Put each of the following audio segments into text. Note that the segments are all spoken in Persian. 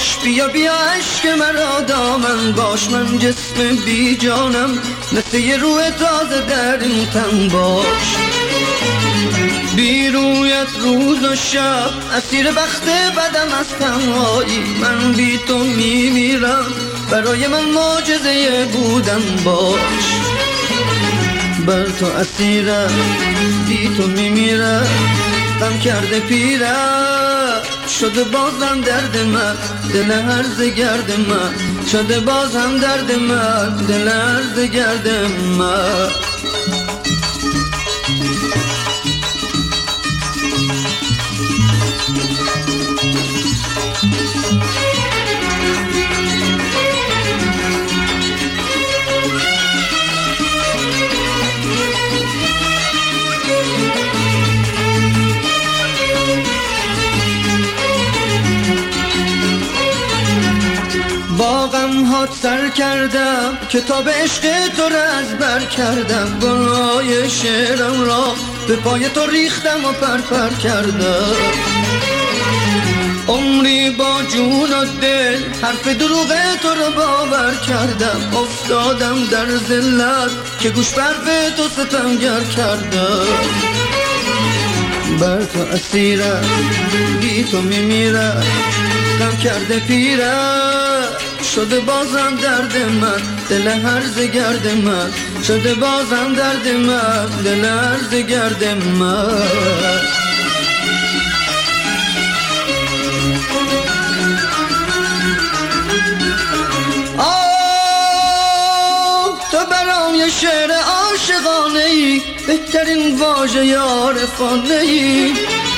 باش، بیا بیا عشق مرا دامن باش، من جسم بی جانم مثل یه روح تازه در این تن باش. بی رویت روز و شب اسیر بخت بدم از تنهایی، من بی تو میمیرم، برای من معجزه بودن باش. بر تو اسیرم، بی تو میمیرم، غم کرده پیرم، شده بازم درد من، دل هرزه گرد من، شده بازم درد من، دل هرزه گرد من. با غم هات سر کردم، کتاب عشق تو را از بر کردم، گناه شعرم را به پای تو ریختم و پرپر کردم. عمری با جون و دل حرف دروغ تو را باور کردم، افتادم در ذلت که گوش برف تو ستمگر کردم. بر تو اسیرم، بی تو میمیرم، غم کرده پیرم، شده بازم درد من، دل هرزه گرد من، شده بازم درد من، دل هرزه گرد من. تو برام یه شعر عاشقانه ای، بهترین واژه عارفانه ای،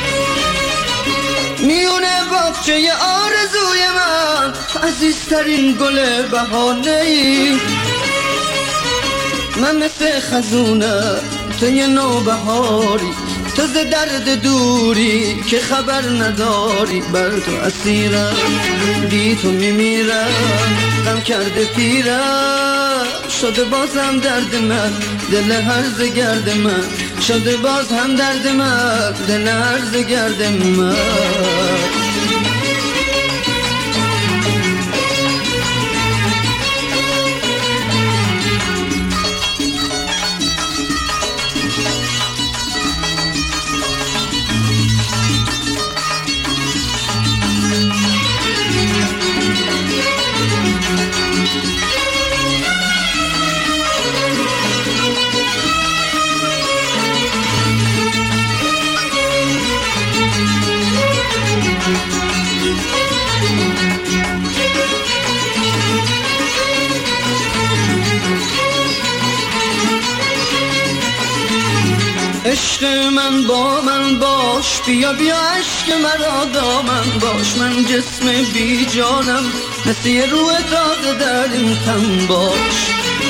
میونه باغچه آرزوی من، عزیزترین گل بهانه ای. من مثل خزونم، تو یه نوبهاری، تو ز درد دوری که خبر نداری. بر تو اسیرم، بی تو میمیرم، غم کرده پیرم، شده بازم درد من، دل هرزه گرد من، شده باز هم درد من، دل هرزه گرد من. عشق من با من باش، بیا بیا عشق مرا دامن باش، من جسم بی جانم مثل یه روح تازه در این تن باش.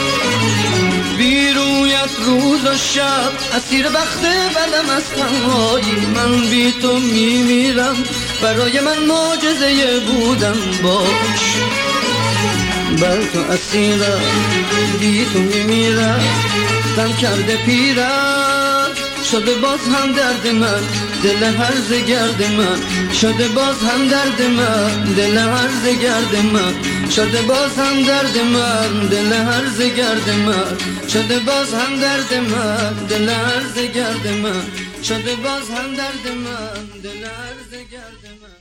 بی رویت روز و شب اسیر بخت بدم از تنهایی، من بی تو میمیرم، برای من معجزه بودن باش. بر تو اسیرم، بی تو میمیرم، غم کرده پیرم، شده باز هم درد من، دل هرزه گرد من، شده باز هم درد من، دل هرزه گرد من، شده باز هم درد من، دل هرزه گرد من، شده باز هم درد من، دل هرزه گرد من، شده باز هم درد من، دل هرزه گرد من.